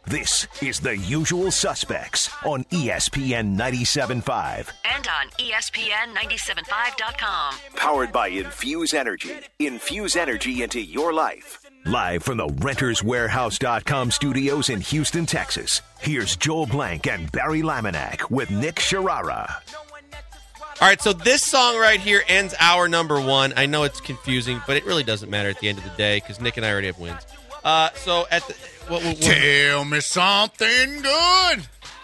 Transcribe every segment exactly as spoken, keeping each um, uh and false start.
This is The Usual Suspects on E S P N ninety-seven point five. And on E S P N ninety-seven point five dot com. Powered by Infuse Energy. Infuse energy into your life. Live from the Renters Warehouse dot com studios in Houston, Texas. Here's Joel Blank and Barry Laminack with Nick Sharara. All right, so this song right here ends hour number one. I know it's confusing, but it really doesn't matter at the end of the day because Nick and I already have wins. Uh, so at the what, what, what, tell me something good.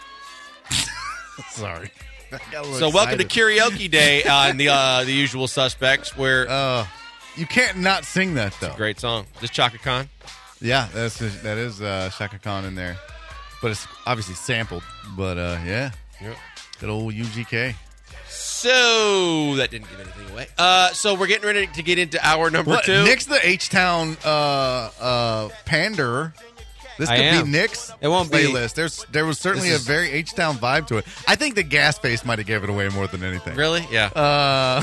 Sorry. So welcome to Karaoke Day on the uh, the Usual Suspects, where uh, you can't not sing that though. It's a great song. Is this Chaka Khan? Yeah, that's that is uh, Chaka Khan in there, but it's obviously sampled. But uh, yeah, yep. Good old U G K. So that didn't give anything away. Uh, so we're getting ready to get into hour number what, two. Nick's the H-Town uh, uh, pander. This could be Nick's it won't playlist. Be. There's there was certainly is, a very H-Town vibe to it. I think the gas face might have given it away more than anything. Really? Yeah. Uh,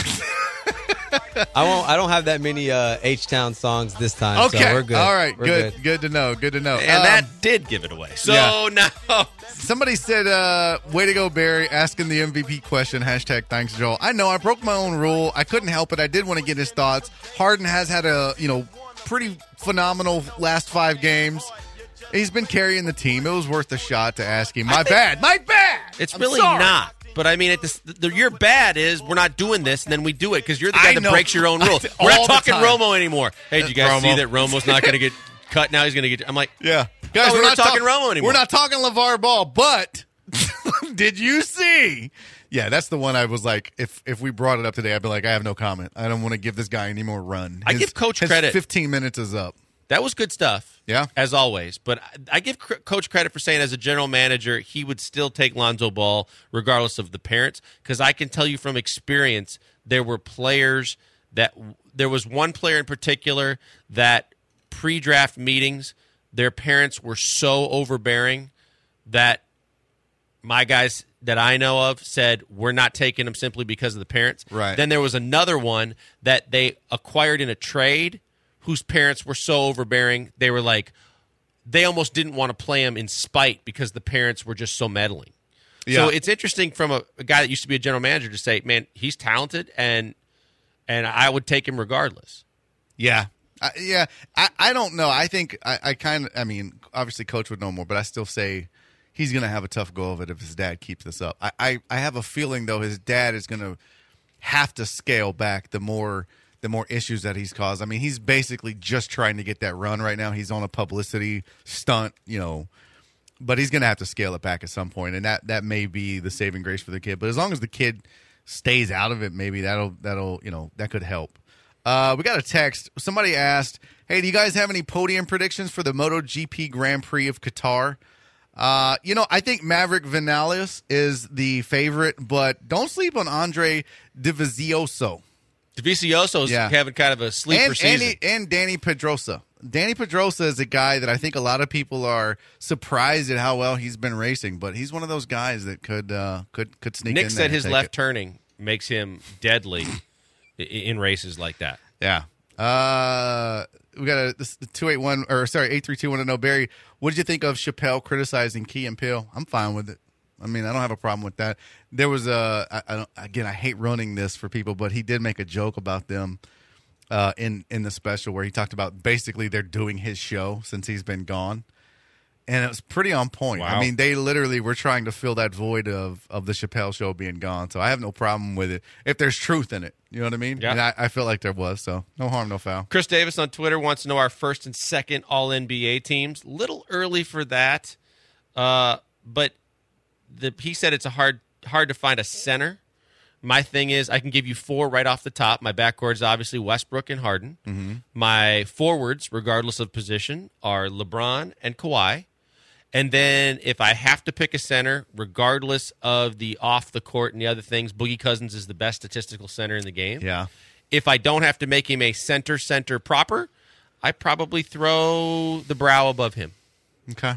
I won't. I don't have that many uh, H-Town songs this time. Okay. So we're good. All right. We're good. good. Good to know. Good to know. And um, that did give it away. So yeah. now. Somebody said, uh, way to go, Barry, asking the M V P question. Hashtag thanks, Joel. I know I broke my own rule. I couldn't help it. I did want to get his thoughts. Harden has had a, you know, pretty phenomenal last five games. He's been carrying the team. It was worth a shot to ask him. My bad. My bad. It's I'm really sorry. not. But, I mean, at this, the, your bad is we're not doing this, and then we do it because you're the guy I that know. breaks your own rules. All We're not the talking time. Romo anymore. Hey, did you guys Romo. see that Romo's not going to get cut now? He's going to get – I'm like, Yeah. Guys, no, we're, we're not talking talk- Romo anymore. We're not talking LeVar Ball, but did you see? Yeah, that's the one I was like, if if we brought it up today, I'd be like, I have no comment. I don't want to give this guy any more run. I His- give Coach his credit. fifteen minutes is up. That was good stuff. Yeah. As always. But I, I give cr- Coach credit for saying as a general manager, he would still take Lonzo Ball regardless of the parents. Because I can tell you from experience, there were players that – there was one player in particular that pre-draft meetings, their parents were so overbearing that my guys that I know of said, we're not taking him simply because of the parents. Right. Then there was another one that they acquired in a trade whose parents were so overbearing, they were like, they almost didn't want to play him in spite because the parents were just so meddling. Yeah. So it's interesting from a, a guy that used to be a general manager to say, man, he's talented, and and I would take him regardless. Yeah. I, yeah. I, I don't know. I think I, I kind of, I mean, obviously Coach would know more, but I still say he's going to have a tough go of it if his dad keeps this up. I, I, I have a feeling, though, his dad is going to have to scale back the more – the more issues that he's caused. I mean, he's basically just trying to get that run right now. He's on a publicity stunt, you know, but he's going to have to scale it back at some point, and that, that may be the saving grace for the kid. But as long as the kid stays out of it, maybe that'll, that'll you know, that could help. Uh, we got a text. Somebody asked, hey, do you guys have any podium predictions for the MotoGP Grand Prix of Qatar? Uh, you know, I think Maverick Vinales is the favorite, but don't sleep on Andre Dovizioso. Dovizioso's Yeah. having kind of a sleeper and, season. And, and Danny Pedrosa. Danny Pedrosa is a guy that I think a lot of people are surprised at how well he's been racing, but he's one of those guys that could uh, could could sneak Nick in said there and his take left it. turning makes him deadly i- in races like that. Yeah. Uh, we got a this two eight one or sorry eight three two want to know, Barry, what did you think of Chappelle criticizing Key and Peele? I'm fine with it. I mean, I don't have a problem with that. There was a I, I don't, again, I hate running this for people, but he did make a joke about them uh, in in the special where he talked about basically they're doing his show since he's been gone, and it was pretty on point. Wow. I mean, they literally were trying to fill that void of of the Chappelle show being gone. So I have no problem with it if there's truth in it. You know what I mean? Yeah. And I, I feel like there was. So no harm, no foul. Chris Davis on Twitter wants to know our first and second All N B A teams. Little early for that, uh, but the, he said it's a hard hard to find a center. My thing is I can give you four right off the top. My backcourt is obviously Westbrook and Harden. Mm-hmm. My forwards, regardless of position, are LeBron and Kawhi. And then if I have to pick a center, regardless of the off the court and the other things, Boogie Cousins is the best statistical center in the game. Yeah. If I don't have to make him a center center proper, I probably throw the Brow above him. Okay.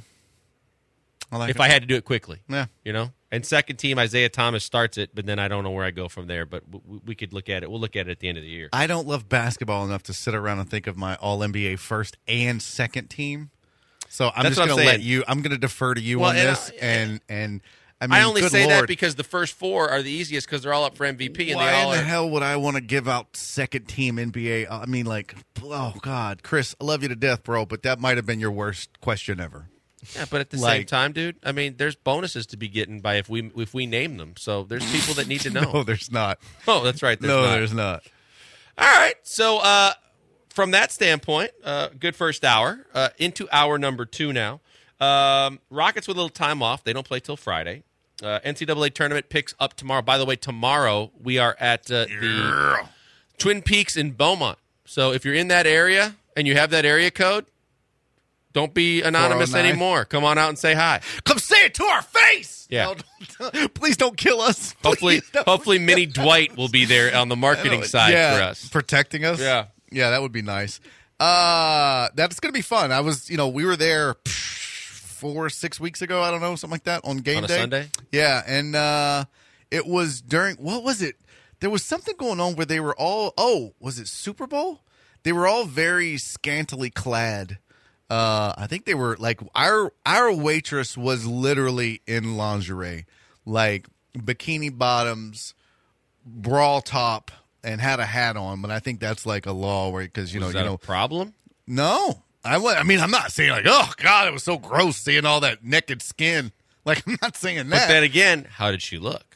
I like if it. I had to do it quickly. Yeah. You know? And second team, Isaiah Thomas starts it, but then I don't know where I go from there. But w- we could look at it. We'll look at it at the end of the year. I don't love basketball enough to sit around and think of my All N B A first and second team. So I'm That's just what I'm going to let saying. you. I'm going to defer to you Well, on and this, I- and and I mean, I only good say Lord, that because the first four are the easiest because they're all up for M V P and why they all in the are. hell would I want to give out second team N B A? I mean, like, oh God, Chris, I love you to death, bro, but that might have been your worst question ever. Yeah, but at the same Like- time, dude, I mean, there's bonuses to be getting by if we if we name them. So there's people that need to know. No, there's not. Oh, that's right. There's no, not. there's not. All right. So uh, from that standpoint, uh, good first hour. Uh, into hour number two now. Um, Rockets with a little time off. They don't play till Friday. Uh, N C double A tournament picks up tomorrow. By the way, tomorrow we are at uh, the Twin Peaks in Beaumont. So if you're in that area and you have that area code, don't be anonymous four oh nine anymore. Come on out and say hi. Come say it to our face. Yeah. No, don't- please don't kill us. Hopefully, Please don't. hopefully, Mini Dwight will be there on the marketing side yeah, for us. protecting us. Yeah. yeah, that would be nice. Uh, that's gonna be fun. I was, you know, we were there psh, four, six weeks ago. I don't know, something like that on game On a day. Sunday? Yeah, and uh, it was during what was it? There was something going on where they were all. Oh, was it Super Bowl? They were all very scantily clad. Uh, I think they were like our our waitress was literally in lingerie, like bikini bottoms, bra top, and had a hat on. But I think that's like a law where because you know Was you that know a problem? no, I wa- I mean I'm not saying like oh god it was so gross seeing all that naked skin. Like I'm not saying But that. then again, how did she look?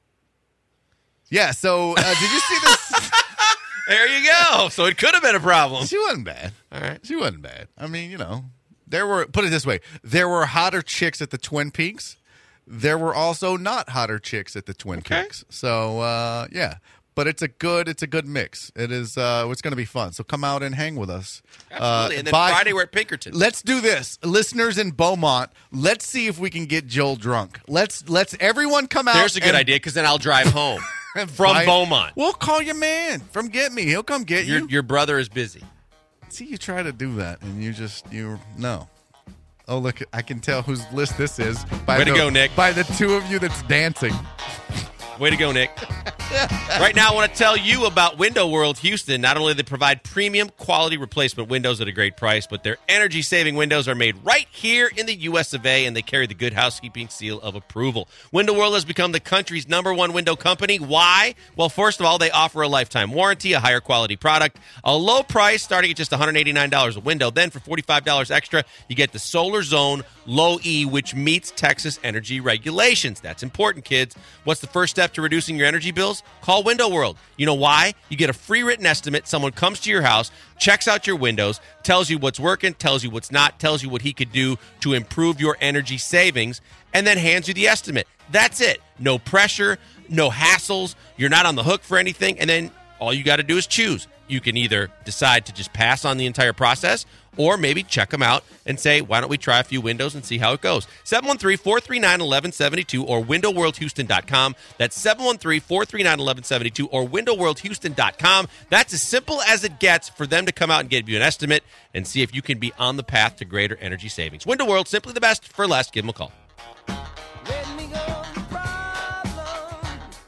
Yeah. So uh, did you see this? There you go. So it could have been a problem. She wasn't bad. All right. She wasn't bad. I mean, you know, there were, put it this way, there were hotter chicks at the Twin Peaks. There were also not hotter chicks at the Twin Okay. Peaks. So, uh, yeah. But it's a good, it's a good mix. It is, uh, it's going to be fun. So come out and hang with us. Absolutely. Uh, and then buy- Friday we're at Pinkerton. Let's do this, listeners in Beaumont. Let's see if we can get Joel drunk. Let's let's everyone come out. There's a good and- idea because then I'll drive home and from buy- Beaumont. We'll call your man from Get Me. He'll come get Your, you. your brother is busy. See, you try to do that, and you just you no. Oh look, I can tell whose list this is by Way to the, go, Nick. By the two of you that's dancing. Way to go, Nick. Right now, I want to tell you about Window World Houston. Not only do they provide premium quality replacement windows at a great price, but their energy-saving windows are made right here in the U S of A, and they carry the Good Housekeeping seal of approval. Window World has become the country's number one window company. Why? Well, first of all, they offer a lifetime warranty, a higher quality product, a low price starting at just one hundred eighty-nine dollars a window. Then for forty-five dollars extra, you get the Solar Zone Low E, which meets Texas energy regulations. That's important, kids. What's the first step to reducing your energy bills? Call Window World. You know why? You get a free written estimate. Someone comes to your house, checks out your windows, tells you what's working, tells you what's not, tells you what he could do to improve your energy savings, and then hands you the estimate. That's it. No pressure, no hassles. You're not on the hook for anything. And then all you got to do is choose. You can either decide to just pass on the entire process or maybe check them out and say, why don't we try a few windows and see how it goes? seven one three, four three nine, one one seven two or window world houston dot com. That's seven one three, four three nine, one one seven two or window world houston dot com. That's as simple as it gets for them to come out and give you an estimate and see if you can be on the path to greater energy savings. Window World, simply the best for less. Give them a call. Let me go the problem.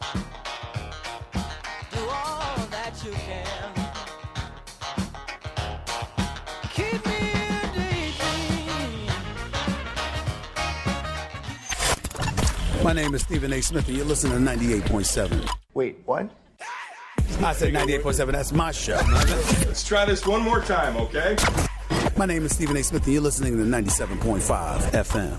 Do all that you can. Keep me in daydream. My name is Stephen A. Smith, and you're listening to ninety-eight point seven. Wait, what? I said ninety-eight point seven. That's my show. Let's try this one more time, okay? My name is Stephen A. Smith, and you're listening to ninety-seven point five F M.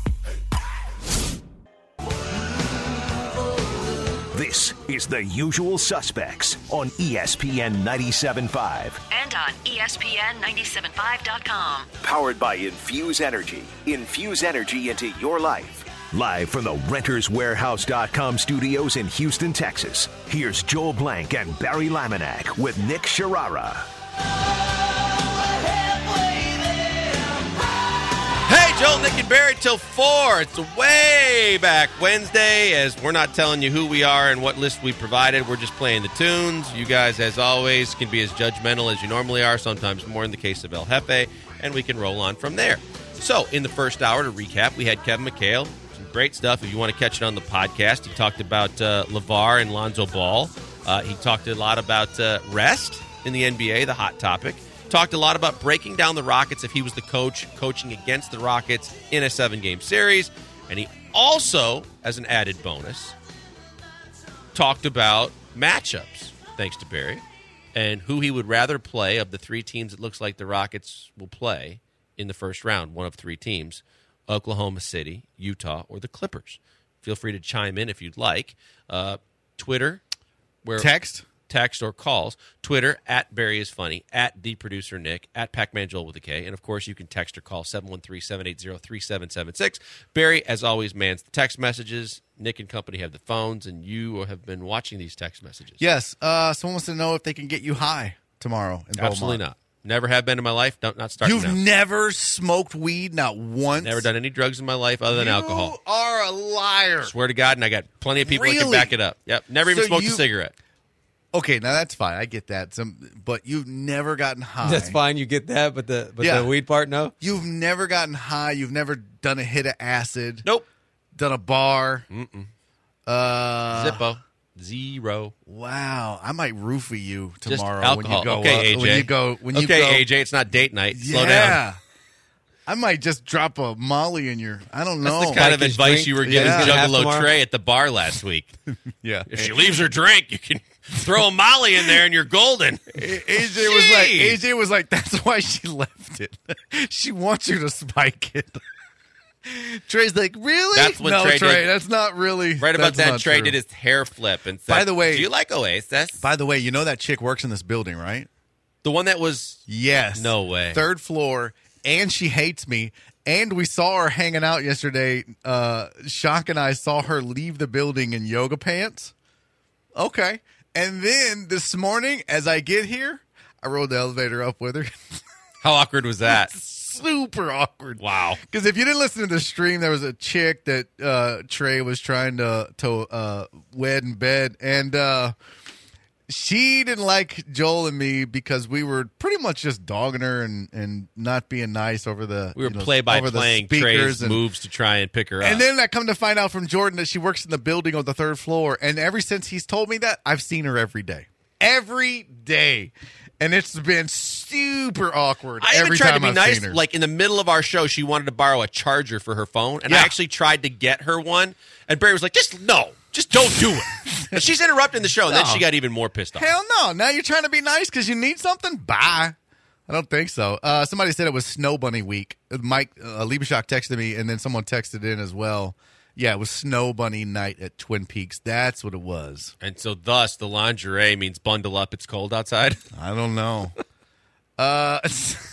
This is The Usual Suspects on E S P N ninety-seven point five. And on E S P N ninety-seven point five dot com. Powered by Infuse Energy. Infuse energy into your life. Live from the Renters Warehouse dot com studios in Houston, Texas. Here's Joel Blank and Barry Laminack with Nick Sharara. Hey, Joel, Nick, and Barry till four. It's a way back Wednesday, as we're not telling you who we are and what list we provided. We're just playing the tunes. You guys, as always, can be as judgmental as you normally are, sometimes more in the case of El Jefe, and we can roll on from there. So, in the first hour, to recap, we had Kevin McHale. Some great stuff. If you want to catch it on the podcast, he talked about uh, LeVar and Lonzo Ball. Uh, he talked a lot about uh, rest in the N B A, the hot topic. Talked a lot about breaking down the Rockets if he was the coach, coaching against the Rockets in a seven-game series. And he also, as an added bonus, talked about matchups, thanks to Barry, and who he would rather play of the three teams it looks like the Rockets will play in the first round, one of three teams, Oklahoma City, Utah, or the Clippers. Feel free to chime in if you'd like. Uh, Twitter, where Text. text or calls. Twitter, at Barry is Funny, at The Producer Nick, at Pac-Man Joel with a K. And, of course, you can text or call seven one three, seven eight zero, three seven seven six. Barry, as always, mans the text messages. Nick and company have the phones, and you have been watching these text messages. Yes. Uh, someone wants to know if they can get you high tomorrow in Beaumont. Absolutely not. Never have been in my life. Don't, not starting You've now. never smoked weed, not once? Never done any drugs in my life other than you alcohol. You are a liar. Swear to God, and I got plenty of people that can Really? back it up. Yep. Never even So smoked you- a cigarette. Okay, now that's fine. I get that. Some, but you've never gotten high. That's fine. You get that, but the but Yeah. the weed part, no. You've never gotten high. You've never done a hit of acid. Nope. Done a bar. Mm-mm. Uh, Zippo. Zero. Wow, I might roofie you Just tomorrow alcohol. when you go. okay, uh, A J. When you go. When you okay, go, A J. It's not date night. Slow down. Yeah. I might just drop a Molly in your. I don't know. That's the kind of Like his advice drink you were giving Yeah. Gonna have Juggalo tomorrow? Trey at the bar last week. yeah. If she leaves her drink, you can throw a Molly in there and you're golden. A J was like, Jeez. A J was like, that's why she left it. She wants you to spike it. Trey's like, really? That's what no, Trey Trey, did. that's not really. Right about that's that, not Trey true. did his hair flip and said, By the way- do you like Oasis? By the way, you know that chick works in this building, right? The one that was Yes. No way. Third floor, and she hates me. And we saw her hanging out yesterday. Uh, Shock and I saw her leave the building in yoga pants. Okay. And then this morning, as I get here, I rode the elevator up with her. How awkward was that? Super awkward. Wow. Because if you didn't listen to the stream, there was a chick that uh, Trey was trying to to uh, wed in bed, and uh, she didn't like Joel and me because we were pretty much just dogging her and, and not being nice over the We were you know, play by over the playing speakers Trey's and, moves to try and pick her up. and then I come to find out from Jordan that she works in the building on the third floor, and ever since he's told me that, I've seen her every day, every day. And it's been super awkward I even every tried time to be I've nice. seen her. Like in the middle of our show, she wanted to borrow a charger for her phone, and I Yeah. actually tried to get her one. And Barry was like, "Just no, just don't do it." And she's interrupting the show, and then No. she got even more pissed off. Hell no. Now you're trying to be nice because you need something? Bye. I don't think so. Uh, somebody said it was Snow Bunny week. Mike uh, Liebeshock texted me, and then someone texted in as well. Yeah, it was Snow Bunny night at Twin Peaks. That's what it was. And so, thus, the lingerie means bundle up. It's cold outside. I don't know. Uh,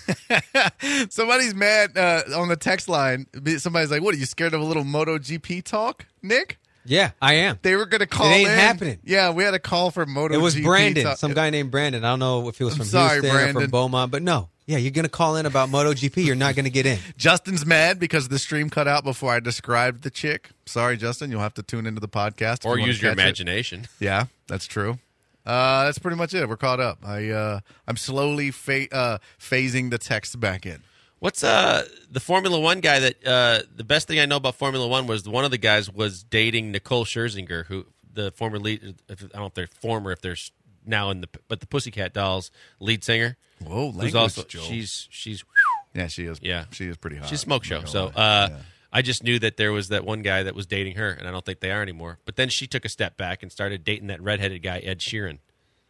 somebody's mad uh, on the text line. Somebody's like, what, are you scared of a little MotoGP talk, Nick? Yeah, I am. They were going to call It ain't in. happening. Yeah, we had a call for MotoGP. It was Brandon, talk. some guy named Brandon. I don't know if he was I'm from sorry, Houston or Brandon. from Beaumont, but no. Yeah, you're going to call in about MotoGP. You're not going to get in. Justin's mad because the stream cut out before I described the chick. Sorry, Justin. You'll have to tune into the podcast. if Or you wanna use your catch it. imagination. Yeah, that's true. Uh, that's pretty much it. We're caught up. I, uh, I'm slowly fa- uh, phasing the text back in. What's uh the Formula One guy that uh the best thing I know about Formula One was one of the guys was dating Nicole Scherzinger, who the former lead. If, I don't know if they're former, if they're now in the but the Pussycat Dolls lead singer. Whoa, who's language, also Joel. she's she's Yeah, she is. yeah she is pretty hot. she's a smoke show. I'm not So gonna lie. uh, Yeah. I just knew that there was that one guy that was dating her, and I don't think they are anymore. But then she took a step back and started dating that redheaded guy, Ed Sheeran.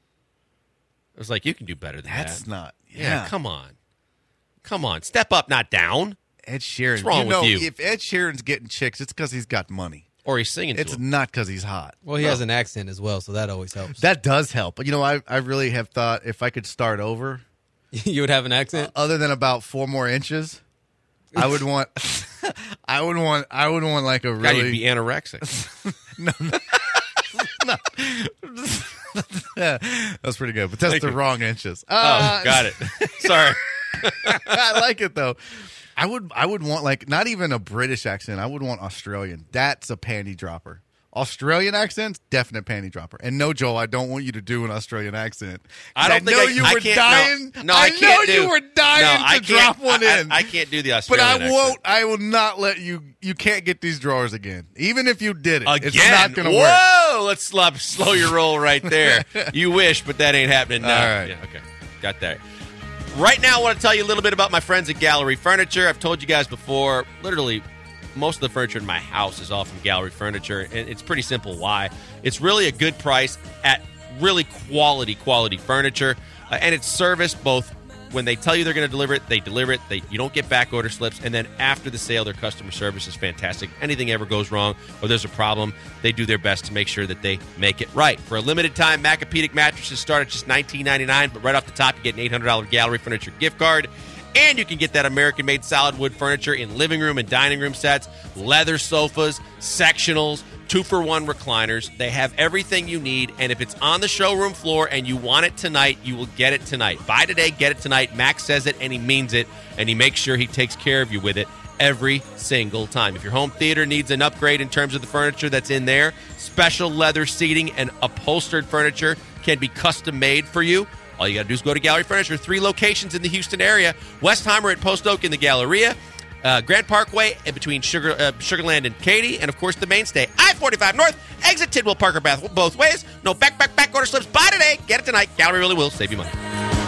I was like, you can do better than That's that. not. Yeah, Yeah, come on, come on, step up, not down. Ed Sheeran. What's wrong you know, with you? If Ed Sheeran's getting chicks, it's because he's got money. Or he's singing to It's him. not because he's hot. Well, he has an accent as well, so that always helps. That does help. But you know, I I really have thought if I could start over, You would have an accent? other than about four more inches, I would want. I would want. I would want like a God, you'd really. be anorexic. That's pretty good, but that's Thank the you. wrong inches. Oh, Uh, got it. Sorry. I like it though. I would. I would want like not even a British accent. I would want Australian. That's a panty dropper. Australian accents, definite panty dropper. And no, Joel, I don't want you to do an Australian accent. 'Cause I don't think know I, you I were can't, dying. No, no I, I can't know do, you were dying no, to I can't- drop one I, in. I, I can't do the But Australian I won't. accent. I will not let you. You can't get these drawers again. Even if you did it, Again? it's not going to work. Whoa! Let's slap, slow your roll right there. You wish, but that ain't happening now. All right. Yeah, okay. Got that. Right now, I want to tell you a little bit about my friends at Gallery Furniture. I've told you guys before, literally, most of the furniture in my house is all from Gallery Furniture, and it's pretty simple why. It's really a good price at really quality, quality furniture, uh, and it's serviced both when they tell you they're going to deliver it, they deliver it. They, you don't get back order slips, and then after the sale, their customer service is fantastic. Anything ever goes wrong or there's a problem, they do their best to make sure that they make it right. For a limited time, Macapedic mattresses start at just nineteen ninety-nine dollars, but right off the top, you get an eight hundred dollars Gallery Furniture gift card. And you can get that American-made solid wood furniture in living room and dining room sets, leather sofas, sectionals, two-for-one recliners. They have everything you need, and if it's on the showroom floor and you want it tonight, you will get it tonight. Buy today, get it tonight. Max says it, and he means it, and he makes sure he takes care of you with it every single time. If your home theater needs an upgrade in terms of the furniture that's in there, special leather seating and upholstered furniture can be custom-made for you. All you got to do is go to Gallery Furniture. Three locations in the Houston area. Westheimer at Post Oak in the Galleria. Uh, Grand Parkway in between Sugar, uh, Sugarland and Katy. And, of course, the mainstay. I forty-five North. Exit Tidwell Parker Bath both ways. No back, back, back order slips. Buy today. Get it tonight. Gallery really will save you money.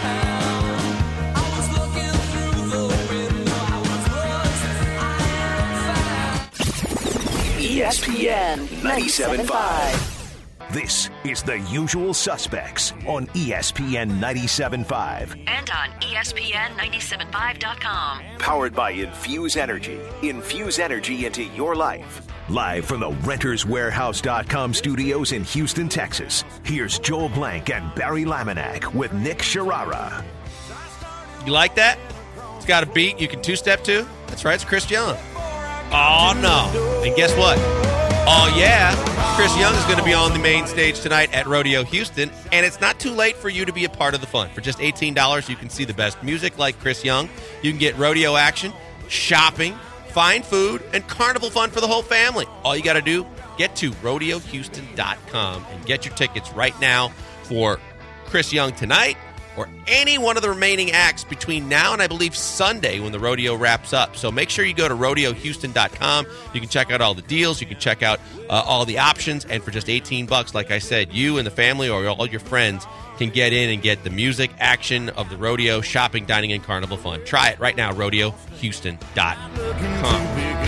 E S P N ninety-seven point five. This is The Usual Suspects on E S P N ninety-seven point five. And on E S P N ninety-seven point five dot com. Powered by Infuse Energy. Infuse energy into your life. Live from the Renters Warehouse dot com studios in Houston, Texas. Here's Joel Blank and Barry Laminack with Nick Sharara. You like that? It's got a beat you can two-step to. That's right, it's Chris Young. Oh, no. And guess what? Oh, yeah. Chris Young is going to be on the main stage tonight at Rodeo Houston, and it's not too late for you to be a part of the fun. For just eighteen dollars, you can see the best music like Chris Young. You can get rodeo action, shopping, fine food, and carnival fun for the whole family. All you got to do, get to rodeo houston dot com and get your tickets right now for Chris Young tonight or any one of the remaining acts between now and I believe Sunday when the rodeo wraps up. So make sure you go to rodeo houston dot com. You can check out all the deals. You can check out uh, all the options. And for just eighteen bucks, like I said, you and the family or all your friends can get in and get the music, action of the rodeo, shopping, dining, and carnival fun. Try it right now, rodeo houston dot com.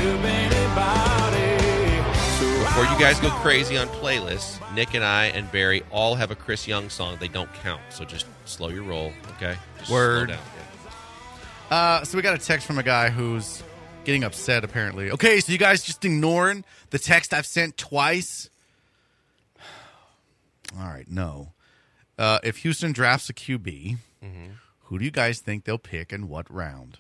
Before you guys go crazy on playlists, Nick and I and Barry all have a Chris Young song. They don't count, so just slow your roll, okay? Just Word. Slow down. Uh, so we got a text from a guy who's getting upset, apparently. Okay, so you guys just ignoring the text I've sent twice? All right, no. Uh, if Houston drafts a Q B, mm-hmm. who do you guys think they'll pick and what round?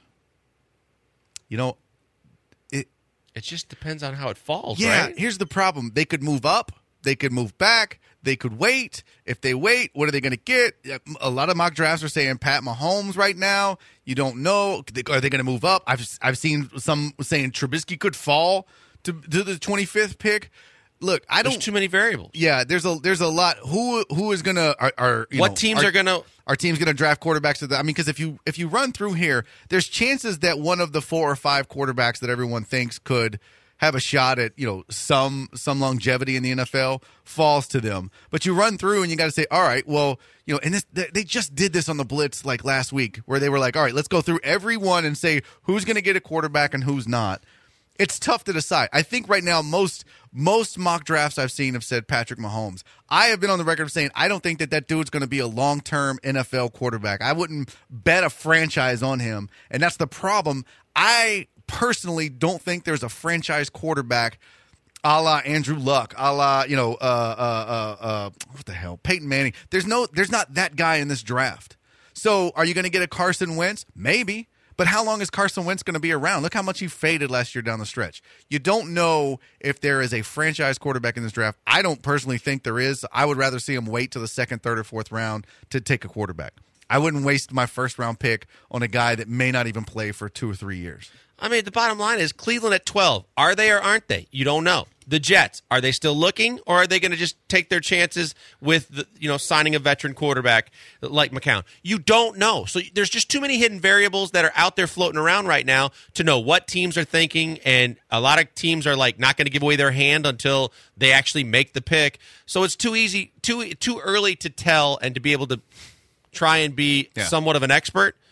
You know, it It just depends on how it falls, yeah, right? Here's the problem. They could move up. They could move back. They could wait. If they wait, what are they going to get? A lot of mock drafts are saying Pat Mahomes right now. You don't know. Are they going to move up? I've I've seen some saying Trubisky could fall to, to the twenty-fifth pick. Look, I don't. There's too many variables. Yeah, there's a there's a lot. Who who is gonna are, are you what know, teams are, are gonna? Our team's gonna draft quarterbacks. To the, I mean, because if you if you run through here, there's chances that one of the four or five quarterbacks that everyone thinks could have a shot at, you know, some some longevity in the N F L falls to them. But you run through and you got to say, all right, well, you know, and this they just did this on the Blitz like last week where they were like, all right, let's go through everyone and say who's going to get a quarterback and who's not. It's tough to decide. I think right now most most mock drafts I've seen have said Patrick Mahomes. I have been on the record of saying I don't think that that dude's going to be a long-term N F L quarterback. I wouldn't bet a franchise on him, and that's the problem. I personally don't think there's a franchise quarterback a la Andrew Luck, a la, you know, uh, uh, uh, uh, what the hell, Peyton Manning. There's no, there's not that guy in this draft. So are you going to get a Carson Wentz? Maybe. But how long is Carson Wentz going to be around? Look how much he faded last year down the stretch. You don't know if there is a franchise quarterback in this draft. I don't personally think there is. I would rather see him wait till the second, third, or fourth round to take a quarterback. I wouldn't waste my first round pick on a guy that may not even play for two or three years. I mean, the bottom line is Cleveland at twelve. Are they or aren't they? You don't know. The Jets, are they still looking, or are they going to just take their chances with, the, you know, signing a veteran quarterback like McCown? You don't know. So there's just too many hidden variables that are out there floating around right now to know what teams are thinking, and a lot of teams are like not going to give away their hand until they actually make the pick. So it's too easy, too too early to tell and to be able to try and be yeah. somewhat of an expert.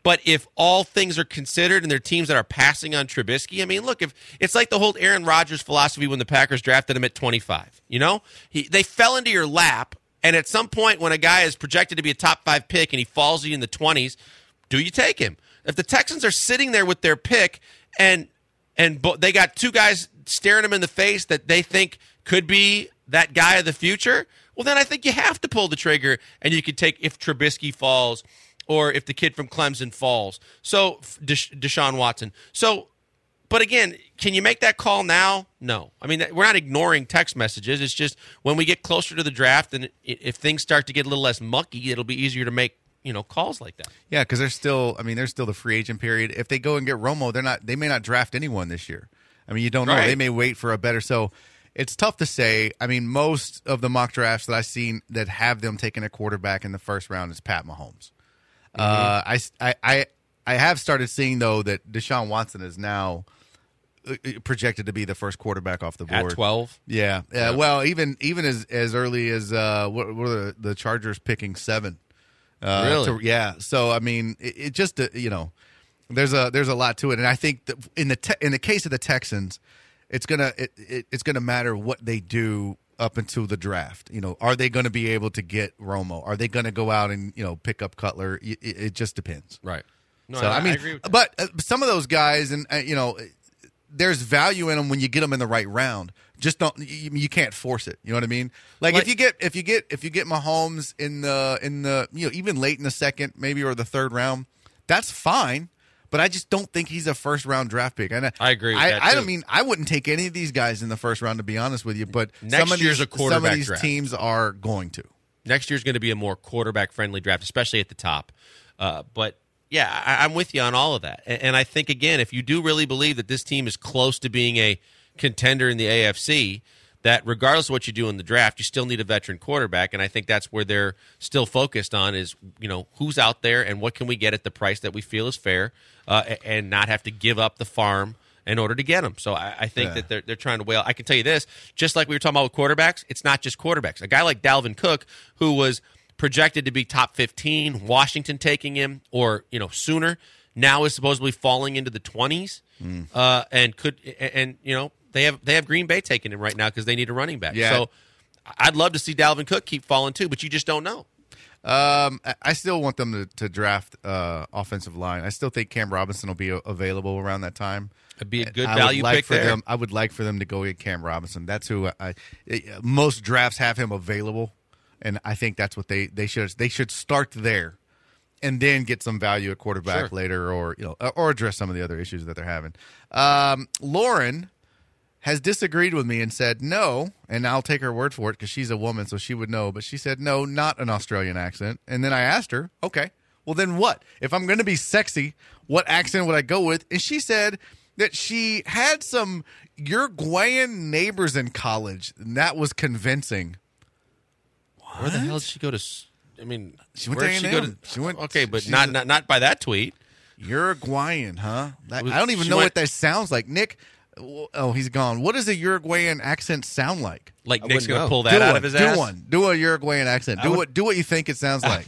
But if all things are considered and there are teams that are passing on Trubisky, I mean, look, if it's like the whole Aaron Rodgers philosophy when the Packers drafted him at twenty-five. You know, he, they fell into your lap, and at some point when a guy is projected to be a top five pick and he falls you in the twenties, do you take him? If the Texans are sitting there with their pick and and bo- they got two guys staring them in the face that they think could be that guy of the future, well, then I think you have to pull the trigger, and you could take if Trubisky falls or if the kid from Clemson falls. So Desha- Deshaun Watson. So, but again, can you make that call now? No. I mean, we're not ignoring text messages. It's just when we get closer to the draft and if things start to get a little less mucky, it'll be easier to make, you know, calls like that. Yeah, because they're still. I mean, there's still the free agent period. If they go and get Romo, they're not. They may not draft anyone this year. I mean, you don't know. Right. They may wait for a better. So it's tough to say. I mean, most of the mock drafts that I've seen that have them taking a quarterback in the first round is Pat Mahomes. Mm-hmm. Uh, I, I, I, I have started seeing, though, that Deshaun Watson is now uh, projected to be the first quarterback off the board. At twelve? Yeah. yeah. Well, even even as, as early as uh, what were the, the Chargers picking seven? Uh, Really? to- yeah. So, I mean, it, it just, uh, you know, there's a there's a lot to it. And I think that in the te- in the case of the Texans, it's gonna it, it, it's gonna matter what they do up until the draft. You know, are they going to be able to get Romo? Are they going to go out and, you know, pick up Cutler? It, it just depends. Right. No, so I, I mean, I agree with that. but uh, some of those guys, and uh, you know, there's value in them when you get them in the right round. Just don't you, you can't force it. You know what I mean? Like, Like- if you get if you get if you get Mahomes in the in the you know even late in the second maybe or the third round, that's fine. But I just don't think he's a first round draft pick. And I agree with I, that, I too. don't mean I wouldn't take any of these guys in the first round, to be honest with you. But Next some of year's these, a quarterback some of these draft. teams are going to. Next year's going to be a more quarterback-friendly draft, especially at the top. Uh, but, yeah, I, I'm with you on all of that. And, and I think, again, if you do really believe that this team is close to being a contender in the A F C, that regardless of what you do in the draft, you still need a veteran quarterback. And I think that's where they're still focused on is, you know, who's out there and what can we get at the price that we feel is fair uh, and not have to give up the farm in order to get them. So I, I think Yeah. that they're, they're trying to whale. I can tell you this, just like we were talking about with quarterbacks, it's not just quarterbacks. A guy like Dalvin Cook, who was projected to be top fifteen, Washington taking him or, you know, sooner, now is supposedly falling into the twenties Mm. uh, and could, and, and, you know, they have they have Green Bay taking him right now because they need a running back. Yeah. So I'd love to see Dalvin Cook keep falling too, but you just don't know. Um, I- I still want them to, to draft uh, offensive line. I still think Cam Robinson will be a- available around that time. It'd be a good I value would like pick for there. them. I would like for them to go get Cam Robinson. That's who I, I. Most drafts have him available, and I think that's what they they should they should start there, and then get some value at quarterback Sure. later, or you know, or address some of the other issues that they're having. Um, Lauren has disagreed with me and said no, and I'll take her word for it because she's a woman, so she would know. But she said no, not an Australian accent. And then I asked her, okay, well then what? If I'm going to be sexy, what accent would I go with? And she said that she had some Uruguayan neighbors in college, and that was convincing. Where the hell did she go to? s- I mean, She went where to did she A go and M. to? She went- Okay, but she's not, a- not not by that tweet. Uruguayan, huh? That, Was- I don't even she know went- what that sounds like. Nick, oh, he's gone. What does a Uruguayan accent sound like? Like I Nick's wouldn't going to know. pull that do out one, of his do ass. one. Do a Uruguayan accent. Do would- what? Do what you think it sounds like.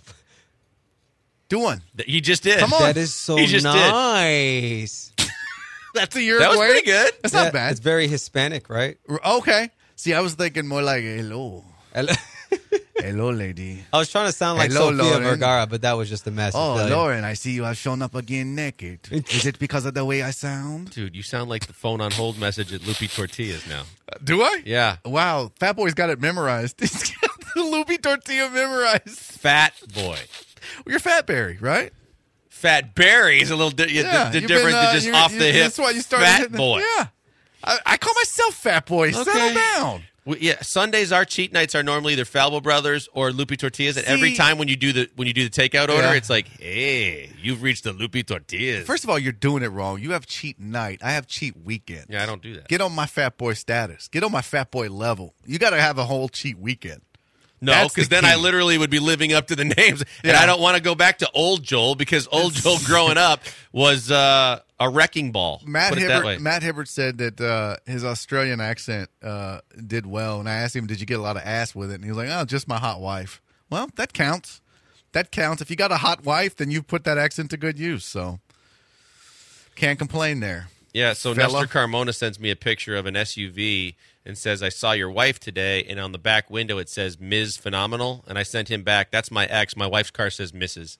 do one. Th- He just did. Come on. That is so He just did. nice. That's a That Uruguayan. was pretty good. That's Yeah, not bad. It's very Hispanic, right? Okay. See, I was thinking more like hello, I hello, lady. was trying to sound like Hello, Sofia Lauren. Vergara, but that was just a massive Oh, failure. Lauren, I see you have shown up again naked. Is it because of the way I sound? Dude, you sound like the phone on hold message at Loopy Tortillas now. Do I? Yeah. Wow, Fat Boy's got it memorized. He's got the Loopy Tortilla memorized. Fat boy. You're Fat Barry, right? Fat Barry is a little di- Yeah, the, the you've different been, uh, than just you- off you- the hip. That's why you started Fat hitting the- boy. Yeah, I, I call myself Fat Boy. Settle Okay. down. We- yeah, Sundays our cheat nights are normally either Falbo Brothers or Loopy Tortillas. And every See- time when you do the when you do the takeout order, Yeah. it's like, hey, you've reached the Loopy Tortillas. First of all, you're doing it wrong. You have cheat night. I have cheat weekend. yeah, I don't do that. Get on my Fat Boy status. Get on my Fat Boy level. You got to have a whole cheat weekend. No, That's because the then I key. literally would be living up to the names, and Yeah. I don't want to go back to old Joel because old Joel growing up was uh, a wrecking ball. Matt Put it that way. Hibbert, Matt Hibbert said that uh, his Australian accent uh, did well, and I asked him, "Did you get a lot of ass with it?" And he was like, "Oh, just my hot wife." Well, that counts. that counts. If you got a hot wife, then you've put that accent to good use. So can't complain there. Yeah, so Fella. Nestor Carmona sends me a picture of an S U V and says, I saw your wife today, and on the back window it says Miz Phenomenal, and I sent him back, that's my ex. My wife's car says Missus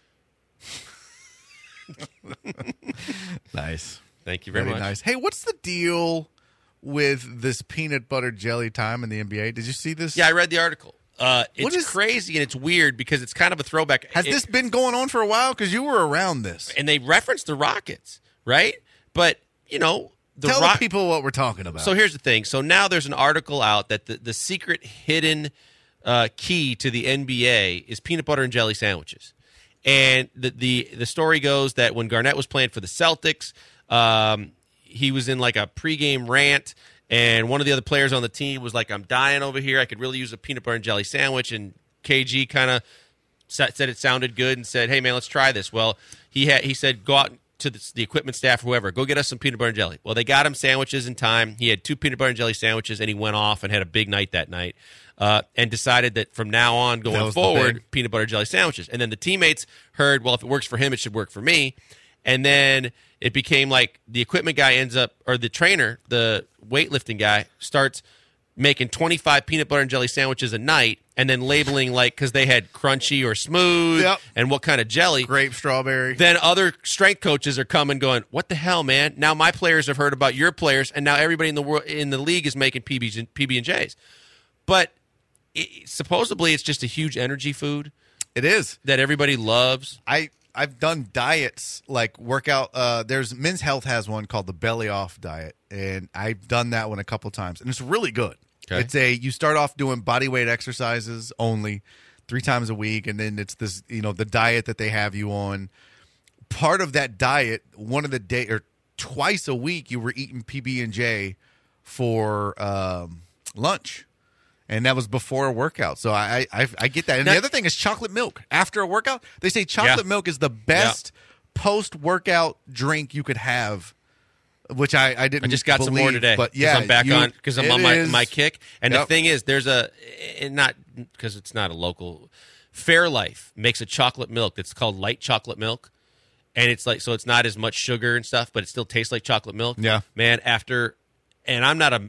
Nice. Thank you very, Very much. nice. Hey, what's the deal with this peanut butter jelly time in the N B A? Did you see this? Yeah, I read the article. Uh, it's What is- crazy and it's weird because it's kind of a throwback. Has It- this been going on for a while? Because you were around this. And they referenced the Rockets, right? But, you know, the Tell Rock- the people what we're talking about. So here's the thing. So now there's an article out that the, the secret hidden uh, key to the N B A is peanut butter and jelly sandwiches. And the, the, the story goes that when Garnett was playing for the Celtics, um, he was in like a pregame rant, and one of the other players on the team was like, I'm dying over here. I could really use a peanut butter and jelly sandwich. And K G kind of said it sounded good and said, hey, man, let's try this. Well, he had he said, go out to the, the equipment staff, whoever, go get us some peanut butter and jelly. Well, they got him sandwiches in time. He had two peanut butter and jelly sandwiches, and he went off and had a big night that night uh, and decided that from now on, That going was the forward, big- peanut butter and jelly sandwiches. And then the teammates heard, well, if it works for him, it should work for me. And then it became like the equipment guy ends up, or the trainer, the weightlifting guy, starts making twenty-five peanut butter and jelly sandwiches a night and then labeling like, because they had crunchy or smooth Yep. and what kind of jelly. grape, strawberry. Then other strength coaches are coming going, what the hell, man? Now my players have heard about your players, and now everybody in the world in the league is making P Bs and P B and Js. But it, supposedly it's just a huge energy food It is. that everybody loves. I I've done diets like workout. Uh, there's Men's Health has one called the Belly Off diet, and I've done that one a couple times, and it's really good. Okay. It's a you start off doing body weight exercises only three times a week, and then it's this you know the diet that they have you on. Part of that diet, one of the day or twice a week, you were eating P B and J for um, lunch. And that was before a workout, so I I, I get that. And Now- the other thing is chocolate milk after a workout. They say chocolate Yeah. milk is the best post-workout drink you could have, which I, I didn't. I just got some more believe, today. but 'cause yeah, I'm back you- on because I'm it on my, is- my kick. And Yep. the thing is, there's a and not because it's not a local. Fairlife makes a chocolate milk that's called light chocolate milk, and it's like so it's not as much sugar and stuff, but it still tastes like chocolate milk. Yeah. man. After, and I'm not a.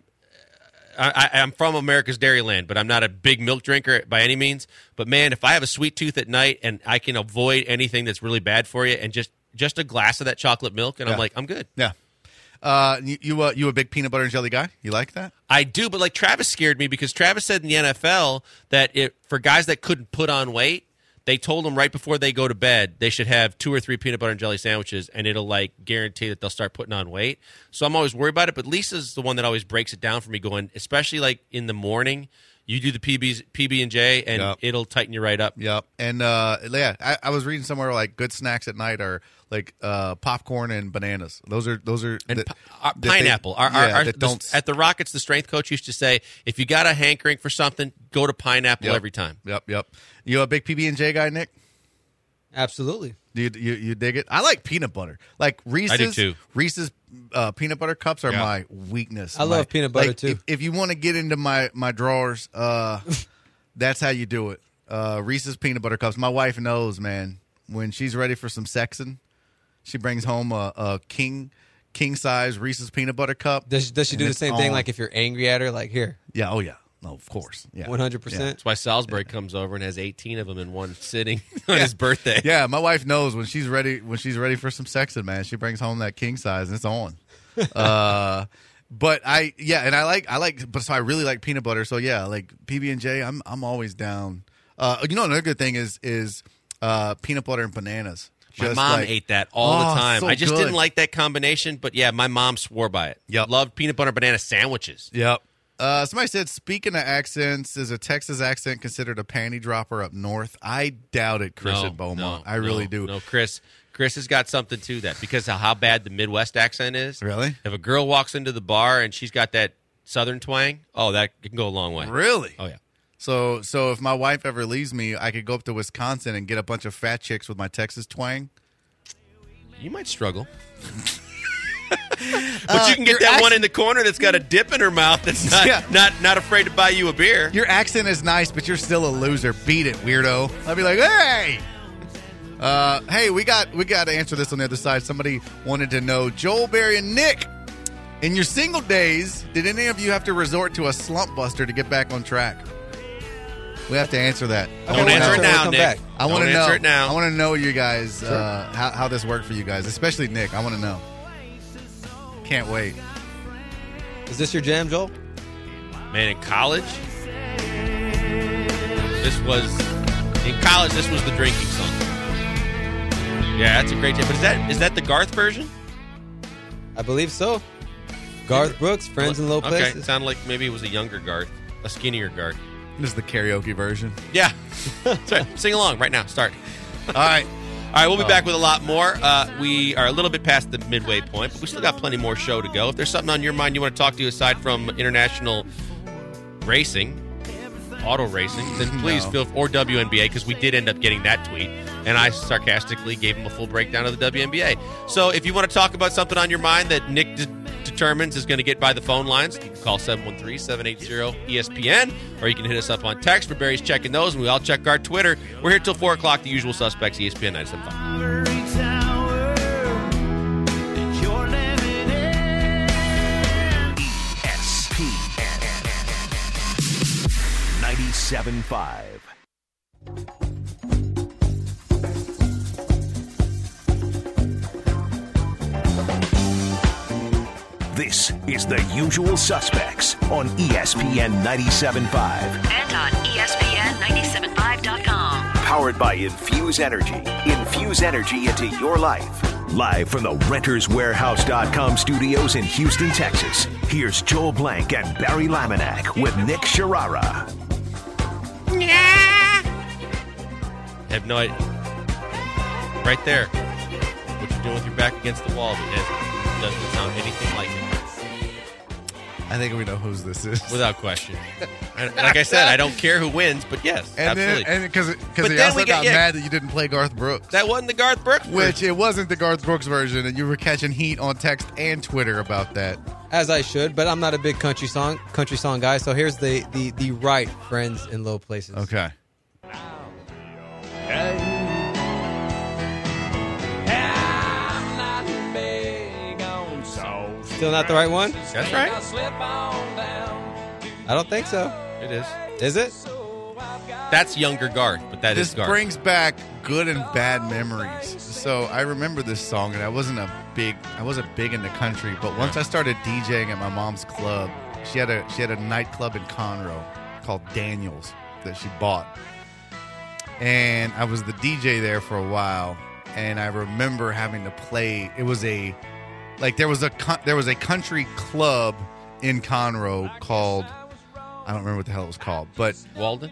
I, I- I'm from America's Dairyland, but I'm not a big milk drinker by any means. But man, if I have a sweet tooth at night and I can avoid anything that's really bad for you, and just just a glass of that chocolate milk, and Yeah. I'm like, I'm good. Yeah. Uh, you you, uh, you a big peanut butter and jelly guy? You like that? I do, but like Travis scared me because Travis said in the N F L that it, for guys that couldn't put on weight, they told them right before they go to bed they should have two or three peanut butter and jelly sandwiches, and it'll like guarantee that they'll start putting on weight. So I'm always worried about it. But Lisa's the one that always breaks it down for me, going especially like in the morning. You do the P Bs, P B and J, and Yep. it'll tighten you right up. Yep. And uh, yeah, I, I was reading somewhere like good snacks at night are like uh, popcorn and bananas. Those are those are And that- pi- our, that they- pineapple. Our, our, yeah, our- that the- don't at the Rockets, the strength coach used to say, if you got a hankering for something, go to pineapple Yep. every time. Yep, yep. You a big P B and J guy, Nick? Absolutely. Do you, you you dig it? I like peanut butter. Like Reese's. I do too. Reese's uh, peanut butter cups are Yeah. my weakness. I love My- peanut butter, like, too. If, if you want to get into my my drawers, uh, that's how you do it. Uh, Reese's peanut butter cups. My wife knows, man. When she's ready for some sexing, she brings home a, a king king size Reese's peanut butter cup. Does, does she and do the it's same thing? on. Like if you're angry at her, like here, Yeah. Oh yeah. No, of course. Yeah. one hundred percent. That's why Salisbury comes over and has eighteen of them in one sitting on his birthday. Yeah, my wife knows when she's ready when she's ready for some sexing, man. She brings home that king size and it's on. uh, but I yeah, and I like I like but so I really like peanut butter. So yeah, like P B and J, I'm I'm always down. Uh, you know another good thing is is uh, peanut butter and bananas. My Just mom like- ate that all Oh, the time. so I just good. didn't like that combination, but yeah, my mom swore by it. Yep. Loved peanut butter banana sandwiches. Yep. Uh, somebody said, speaking of accents, is a Texas accent considered a panty dropper up north? I doubt it, Chris No, at Beaumont. no, I really no, do. No, Chris. Chris has got something to that because of how bad the Midwest accent is. Really? If a girl walks into the bar and she's got that Southern twang, oh, that can go a long way. Really? Oh yeah. So, so if my wife ever leaves me, I could go up to Wisconsin and get a bunch of fat chicks with my Texas twang. You might struggle. But you can get your that accent- one in the corner that's got a dip in her mouth that's not Yeah. not, not afraid to buy you a beer. Your accent is nice, but you're still a loser. Beat it, weirdo. I'd be like, hey, uh, hey, we got we got to answer this on the other side. Somebody wanted to know, Joel, Barry, and Nick, in your single days, did any of you have to resort to a slump buster to get back on track? We have to answer that. Don't Okay, answer we'll it now, come Nick. back. I want Don't to know. answer it now. I want to know you guys uh, how how this worked for you guys, especially Nick. I want to know. Can't wait. Is this your jam, Joel? Man, in college, this was in college. This was the drinking song. Yeah, that's a great jam. But is that is that the Garth version? I believe so. Garth Brooks, Friends in Low Okay, Places. it sounded like maybe it was a younger Garth, a skinnier Garth. This is the karaoke version. Yeah, sorry, sing along right now. Start. All right. All right, we'll be back with a lot more. Uh, we are a little bit past the midway point, but we still got plenty more show to go. If there's something on your mind you want to talk to aside from international racing, auto racing, then please No. feel or W N B A, because we did end up getting that tweet, and I sarcastically gave him a full breakdown of the W N B A. So if you want to talk about something on your mind that Nick de- determines is going to get by the phone lines, you can call seven one three, seven eight zero, E S P N, or you can hit us up on text. For Barry's checking those, and we all check our Twitter. We're here till four o'clock, the usual suspects, E S P N ninety-seven point five. E S P N ninety-seven point five. This is The Usual Suspects on E S P N ninety-seven point five. And on E S P N ninety-seven point five dot com. Powered by Infuse Energy. Infuse energy into your life. Live from the Renters Warehouse dot com studios in Houston, Texas. Here's Joel Blank and Barry Laminack with Nick Sharara. I have no idea. Right there. What you're doing with your back against the wall, but it doesn't sound anything like it. I think we know whose this is. Without question. And like I said, I don't care who wins, but yes, and absolutely. then, and because But because he then also we get- got yeah. mad that you didn't play Garth Brooks, that wasn't the Garth Brooks which version. it wasn't the Garth Brooks version, and you were catching heat on text and Twitter about that. As I should, but I'm not a big country song country song guy. So here's the the the right Friends in Low Places. Okay. Still not the right one? That's right. I don't think so. It is. Is it? That's younger Garth, but that is This Garth. brings back good and bad memories. So I remember this song, and I wasn't a big, I wasn't big into country. But once I started DJing at my mom's club, she had a she had a nightclub in Conroe called Daniels that she bought, and I was the D J there for a while. And I remember having to play. It was a like there was a co- there was a country club in Conroe called, I don't remember what the hell it was called, but Walden?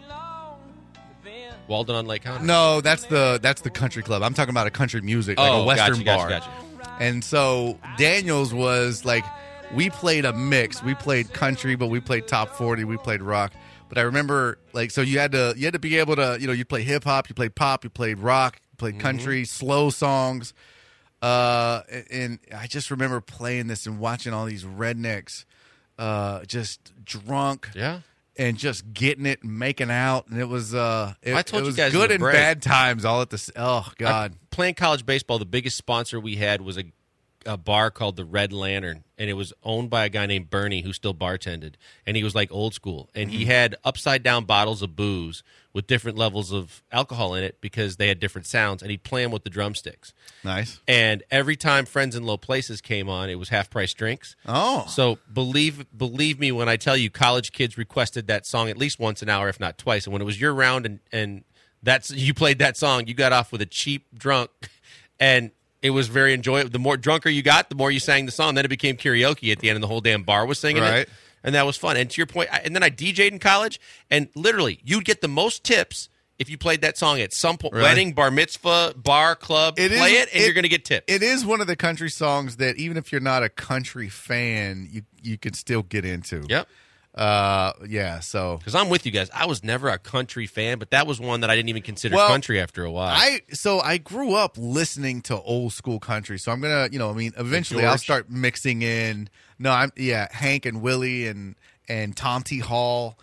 Walden on Lake County? no, that's the that's the country club. I'm talking about a country music, like Oh, a Western gotcha, bar. gotcha, gotcha. And so Daniels was like, we played a mix. We played country, but we played top forty. We played rock. But I remember, like, so you had to you had to be able to, you know, you play hip hop, you played pop, you played rock, you played country, Mm-hmm. slow songs. Uh, and I just remember playing this and watching all these rednecks, uh, just drunk. Yeah. And just getting it and making out, and it was uh, it, I told it you was guys in good the and break. bad times all at the. s- Oh God, I- playing college baseball, the biggest sponsor we had was a, a bar called the Red Lantern, and it was owned by a guy named Bernie who still bartended, and he was like old school, and Mm-hmm. he had upside down bottles of booze with different levels of alcohol in it because they had different sounds, and he'd play them with the drumsticks. nice. And every time Friends in Low Places came on, it was half price drinks. Oh, So believe believe me when I tell you, college kids requested that song at least once an hour, if not twice. And when it was your round and and that's you played that song, you got off with a cheap drunk, and it was very enjoyable. The more drunker you got, the more you sang the song. Then it became karaoke at the end, and the whole damn bar was singing Right. it, and that was fun. And to your point, I, and then I D J'd in college, and literally you'd get the most tips if you played that song at some point, Really? wedding, bar mitzvah, bar, club. It is- play it, and it- you're going to get tips. it is one of the country songs that even if you're not a country fan, you you can still get into. Yep. Uh, yeah. So Because I'm with you guys. I was never a country fan, but that was one that I didn't even consider Well, country after a while. I so I grew up listening to old school country. So I'm gonna, you know, I mean, eventually I'll George? start mixing in. No, I'm yeah, Hank and Willie and and Tom T. Hall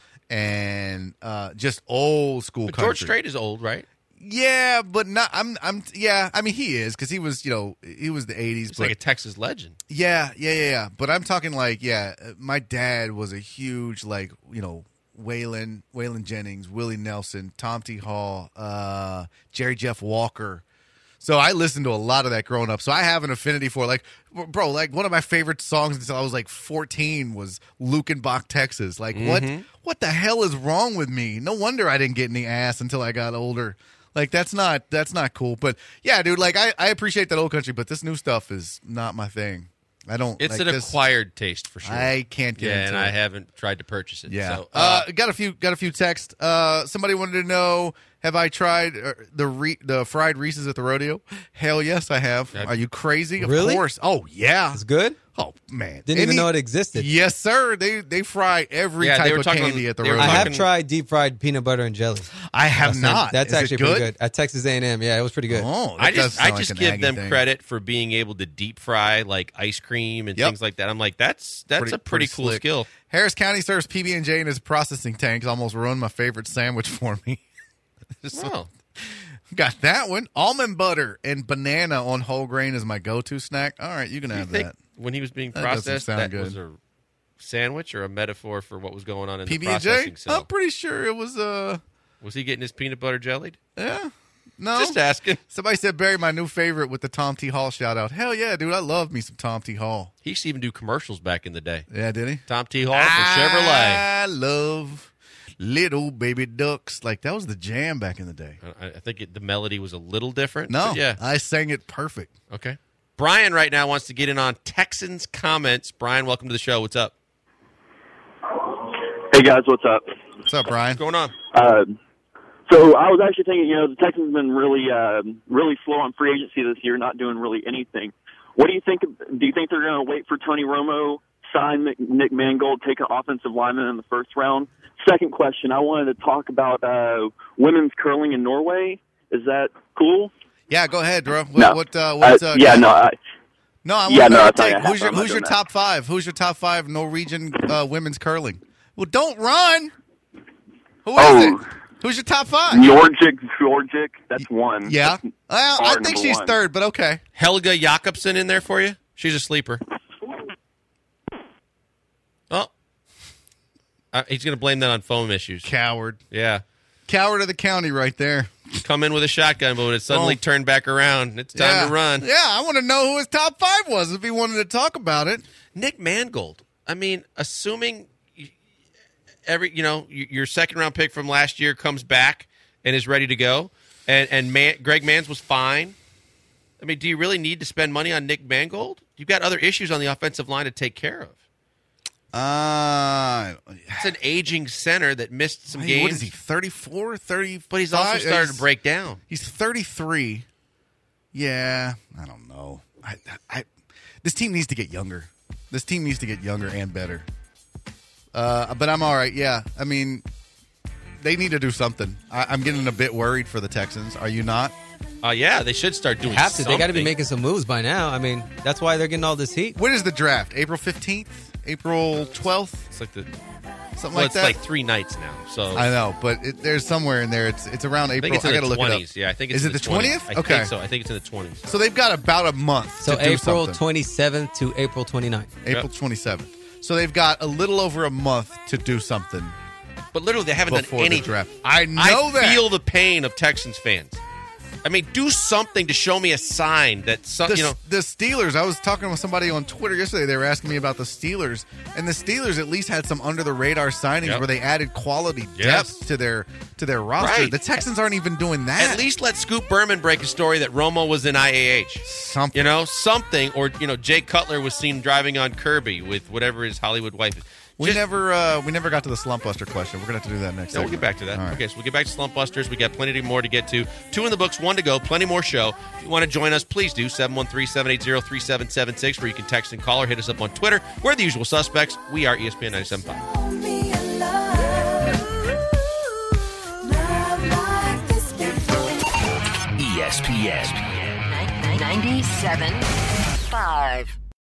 and uh, just old school but country. George Strait is old, right? Yeah, but not. I'm. I'm. Yeah. I mean, he is because he was. You know, he was the eighties. It's But like a Texas legend. yeah, yeah, yeah, yeah. But I'm talking like, yeah. uh, My dad was a huge like, you know, Waylon, Waylon Jennings, Willie Nelson, Tom T. Hall, uh, Jerry Jeff Walker. So I listened to a lot of that growing up. So I have an affinity for like, bro, like one of my favorite songs until I was like fourteen was Lukenbach, Texas. Like what? What the hell is wrong with me? No wonder I didn't get any ass until I got older. Like that's not that's not cool. But yeah, dude, like I, I appreciate that old country, but this new stuff is not my thing. I don't. It's like an this, acquired taste for sure. I can't get yeah, into and it. I haven't tried to purchase it. Yeah. So, uh, uh, got a few got a few texts. Uh, somebody wanted to know, have I tried uh, the re- the fried Reese's at the rodeo? Hell yes, I have. Have- Are you crazy? Of Really? course. Oh yeah. It's good. Oh man. Didn't even Any- know it existed. Yes, sir. They they fry every Yeah, they type were of talking candy on- at the they were I rodeo. have talking- tried deep fried peanut butter and jelly. I have That's not. That's Is it actually pretty good at Texas A and M. Yeah, it was pretty good. Oh, that I does just sound I like just an give Aggie them thing. credit for being able to deep fry like ice cream and Yep. things like that. I'm like, that's that's Pretty- a pretty, pretty cool slick. skill. Harris County serves P B and J in his processing tanks. Almost ruined my favorite sandwich for me. Just- Wow. Got that one. Almond butter and banana on whole grain is my go-to snack. All right, you can Do you have think that. when he was being That doesn't processed, sound that good. was a sandwich or a metaphor for what was going on in P the B and J? processing cell? I'm pretty sure it was uh Was he getting his peanut butter jellied? yeah. No. Just asking. Somebody said Barry, my new favorite with the Tom T. Hall shout out. Hell yeah, dude. I love me some Tom T. Hall. He used to even do commercials back in the day. Yeah, did he? Tom T. Hall for Chevrolet. I love little baby ducks. Like that was the jam back in the day. I, I think it, the melody was a little different. No, but yeah. I sang it perfect. Okay. Brian right now wants to get in on Texans comments. Brian, welcome to the show. What's up? Hey guys, what's up? What's up, Brian? What's going on? Uh, so I was actually thinking, you know, the Texans have been really, uh, really slow on free agency this year, not doing really anything. What do you think? Do you think they're going to wait for Tony Romo, sign Nick Mangold, take an offensive lineman in the first round? Second question, I wanted to talk about uh, women's curling in Norway. Is that cool? Yeah, go ahead, bro. What? No. what uh, what's, uh, Uh, yeah, no, I, No, I want Yeah, to no, know your that's not take. gonna Who's your happen. I'm Who's not your doing top five? Who's your top five Norwegian uh, women's curling? Well, don't run. Who is Oh. it? Who's your top five? Jorgic, Jorgic, that's one. Yeah. That's Well, I far think number she's one. third, but okay. Helga Jakobsen in there for you? She's a sleeper. Oh. Uh, he's going to blame that on foam issues. Coward. Yeah. Coward of the county right there. Come in with a shotgun, but when it suddenly Oh. turned back around, it's time yeah. to run. Yeah, I want to know who his top five was if he wanted to talk about it. Nick Mangold. I mean, assuming every, you know, y- your second round pick from last year comes back and is ready to go, and and Man, Greg Mans was fine. I mean, do you really need to spend money on Nick Mangold? You've got other issues on the offensive line to take care of. Uh, It's an aging center that missed some hey, games. what is he, thirty-four, thirty-five? But he's also started to break down. He's thirty-three. Yeah, I don't know. I, I, this team needs to get younger. This team needs to get younger and better. Uh, but I'm all right. Yeah, I mean, they need to do something. I, I'm getting a bit worried for the Texans. Are you not? Uh, yeah, they should start doing Have to. They got to be something. making some moves by now. I mean, that's why they're getting all this heat. When is the draft? April fifteenth? April twelfth? It's like the Something well, like it's that? like three nights now. So I know, but it, there's somewhere in there. It's it's around I April. think it's in I got to the look it twenties. up. Yeah, I think it's Is in it the the twentieth? I Okay. think so. I think it's in the twenties. So they've got about a month So to do April something. twenty-seventh to April twenty-ninth. April twenty-seventh. So they've got a little over a month to do something But literally, they haven't before done the anything. draft. I know I that. feel the pain of Texans fans. I mean, do something to show me a sign that some, the, you know. the Steelers. I was talking with somebody on Twitter yesterday. They were asking me about the Steelers, and the Steelers at least had some under the radar signings Yep. where they added quality Yes. depth to their to their roster. Right. The Texans aren't even doing that. At least let Scoop Berman break a story that Romo was in I A H. something. You know, something, or you know, Jay Cutler was seen driving on Kirby with whatever his Hollywood wife is. we Just- never uh, we never got to the slump buster question. We're gonna have to do that next. No, we'll segment. get back to that. All right. Okay, so we'll get back to Slump Busters. We got plenty more to get to. Two in the books, one to go, plenty more show. If you want to join us, please do. seven one three, seven eight zero, three seven seven six, where you can text and call or hit us up on Twitter. We're the usual suspects. We are E S P N ninety-seven point five. S P N. ninety-seven point five.